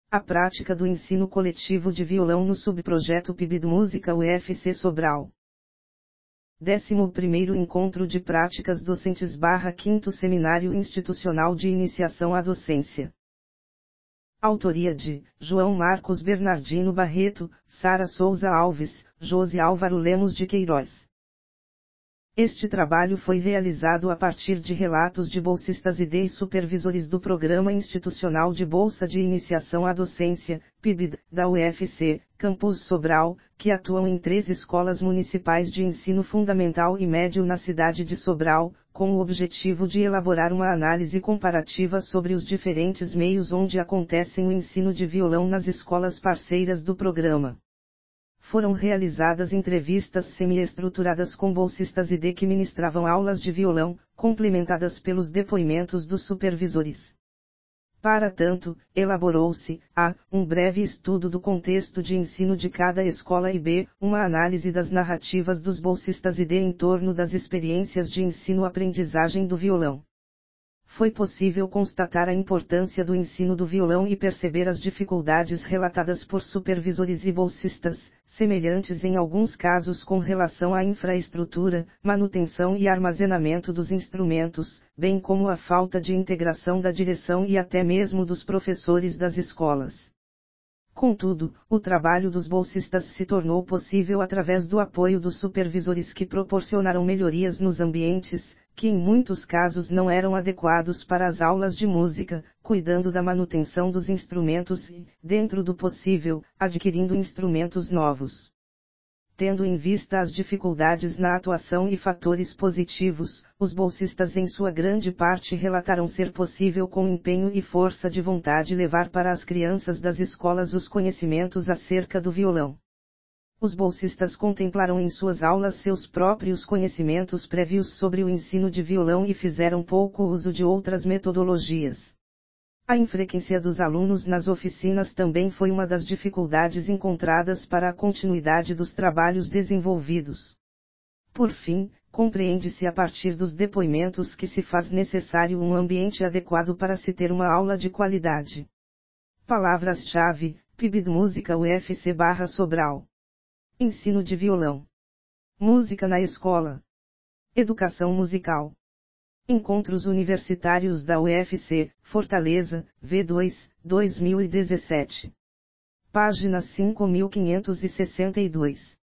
A prática do ensino coletivo de violão no subprojeto PIBID Música UFC Sobral. 11º Encontro de Práticas Docentes / 5º Seminário Institucional de Iniciação à Docência. Autoria de João Marcos Bernardino Barreto, Sara Souza Alves, Josi Álvaro Lemos de Queiroz. Este trabalho foi realizado a partir de relatos de bolsistas e supervisores do Programa Institucional de Bolsa de Iniciação à Docência, PIBID, da UFC, Campus Sobral, que atuam em 3 escolas municipais de ensino fundamental e médio na cidade de Sobral, com o objetivo de elaborar uma análise comparativa sobre os diferentes meios onde acontecem o ensino de violão nas escolas parceiras do programa. Foram realizadas entrevistas semi-estruturadas com bolsistas e que ministravam aulas de violão, complementadas pelos depoimentos dos supervisores. Para tanto, elaborou-se, a, um breve estudo do contexto de ensino de cada escola e b, uma análise das narrativas dos bolsistas e em torno das experiências de ensino-aprendizagem do violão. Foi possível constatar a importância do ensino do violão e perceber as dificuldades relatadas por supervisores e bolsistas, semelhantes em alguns casos com relação à infraestrutura, manutenção e armazenamento dos instrumentos, bem como a falta de integração da direção e até mesmo dos professores das escolas. Contudo, o trabalho dos bolsistas se tornou possível através do apoio dos supervisores que proporcionaram melhorias nos ambientes, que em muitos casos não eram adequados para as aulas de música, cuidando da manutenção dos instrumentos e, dentro do possível, adquirindo instrumentos novos. Tendo em vista as dificuldades na atuação e fatores positivos, os bolsistas em sua grande parte relataram ser possível com empenho e força de vontade levar para as crianças das escolas os conhecimentos acerca do violão. Os bolsistas contemplaram em suas aulas seus próprios conhecimentos prévios sobre o ensino de violão e fizeram pouco uso de outras metodologias. A infrequência dos alunos nas oficinas também foi uma das dificuldades encontradas para a continuidade dos trabalhos desenvolvidos. Por fim, compreende-se a partir dos depoimentos que se faz necessário um ambiente adequado para se ter uma aula de qualidade. Palavras-chave: PIBID Música UFC / Sobral. Ensino de violão. Música na escola. Educação musical. Encontros Universitários da UFC, Fortaleza, V2, 2017. Página 5562.